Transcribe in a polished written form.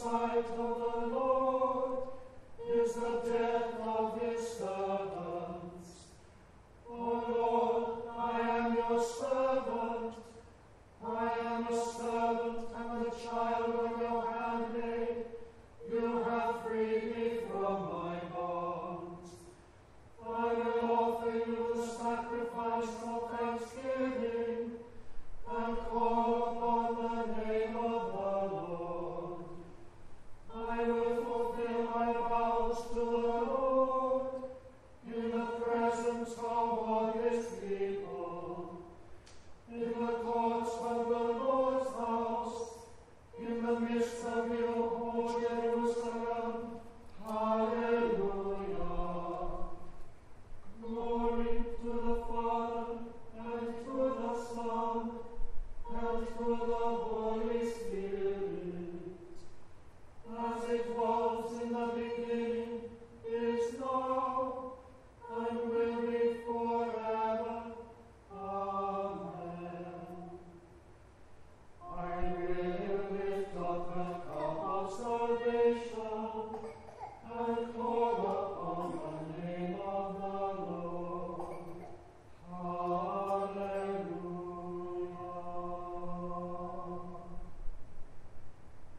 sight of the Lord is the death of his servants. O Lord, I am your servant. I am a servant and the child of your handmaid. You have freed me from my bonds. I will offer you the sacrifice of thanksgiving and call upon the name of the Lord. I will fulfill my vows to the Lord in the presence of all his people, in the courts of the Lord's house, in the midst of your holy